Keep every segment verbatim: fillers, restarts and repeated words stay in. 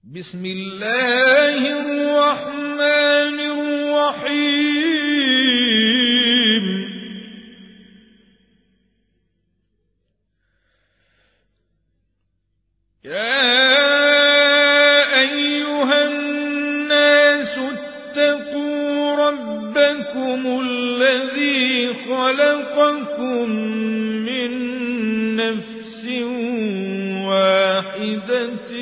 بسم الله الرحمن الرحيم. يا أيها الناس اتقوا ربكم الذي خلقكم من نفس واحدة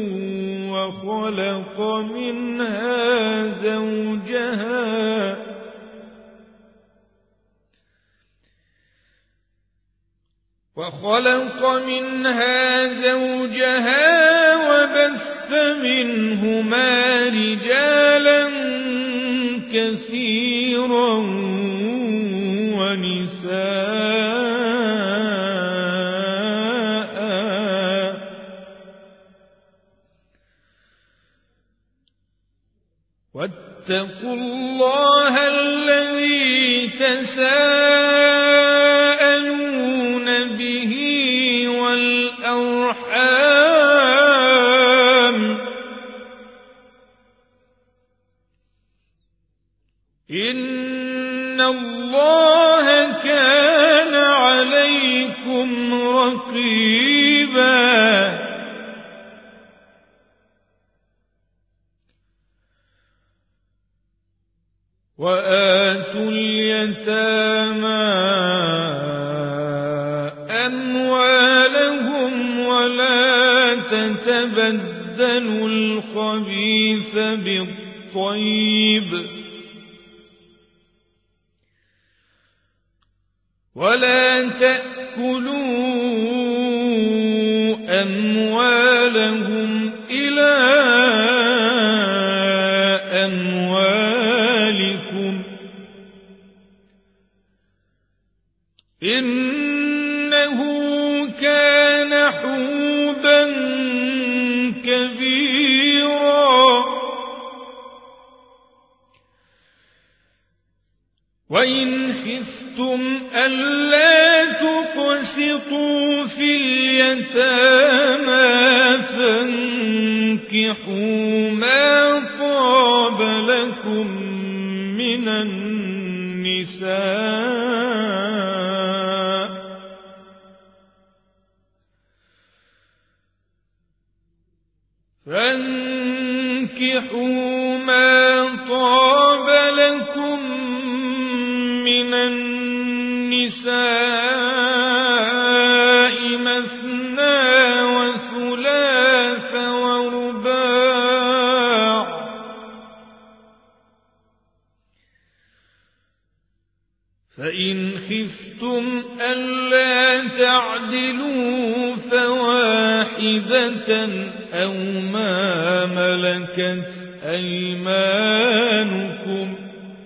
وخلق منها زوجها وخلق منها زوجها وبث منهما رجالا كثيرا ونساء واتقوا الله الذي تساءلون به والأرحام إن الله كان عليكم رقيبا. وآتوا اليتامى أموالهم ولا تتبدلوا الخبيث بالطيب ولا تأكلوا أموالهم إلى أموالكم إنه كان حوبا كبيرا. وإن خفتم ألا تقسطوا في اليتامى فانكحوا ما طاب لكم من النساء فانكحوا ما طاب لكم من النساء مثنى وثلاث ورباع فإن خفتم ألا تعدلوا فواحدة أو ما ملكت أيمانكم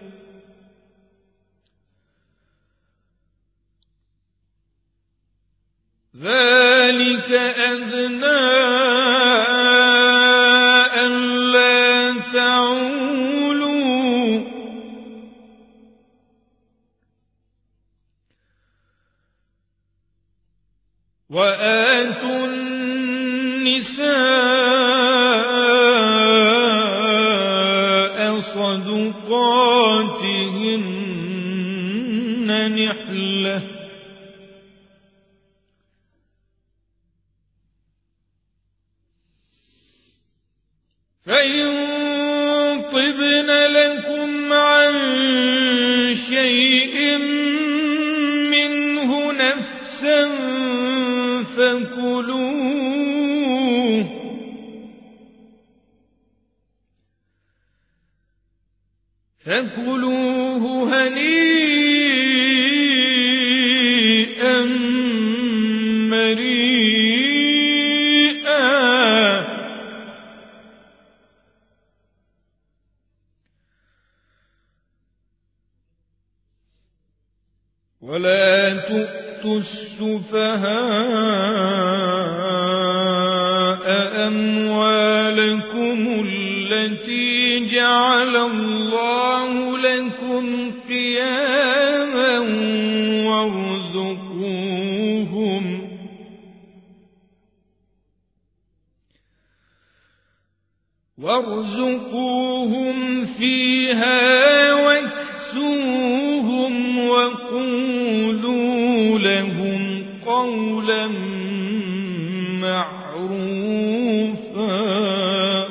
ذلك أدنى ألا تعولوا وآتوا النساء صدقاتهن نحلة فإن طبن لكم عن شيء منه نفسا فكلوه فكلوه هنيئا مريئا. ولا تؤتوا السفهاء أموالكم التي جعل الله لكم قياما وارزقوهم وارزقوهم فيها واكسوهم وقولوا لهم قولا معروفا.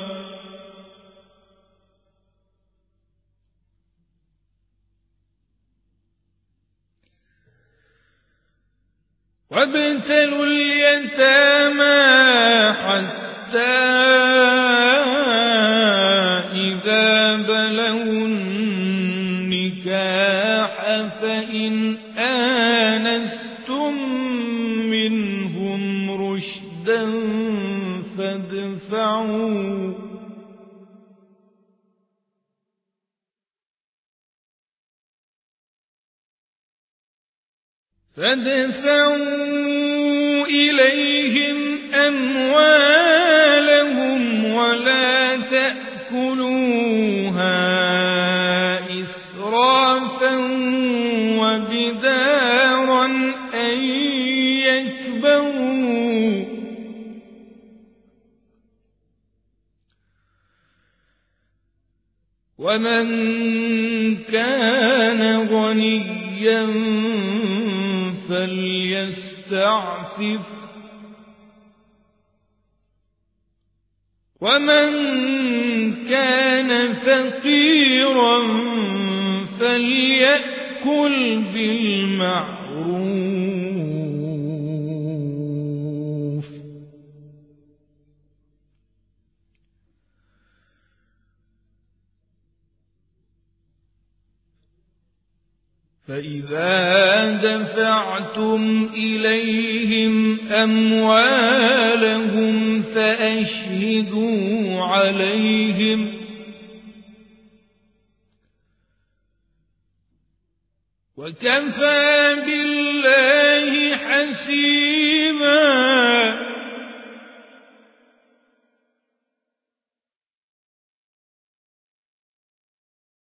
وابتلوا اليتامى حتى إذا بلغوا النكاح فإن آنستم منهم رشدا فادفعوا فادفعوا إليهم أموالهم ولا تأكلوها إسرافا وبدارا أن يكبروا ومن كان غنيا فليستعفف ومن كان فقيرا فليأكل بالمعروف. فإذا دفعتم إليهم أموالهم فأشهدوا عليهم وكفى بالله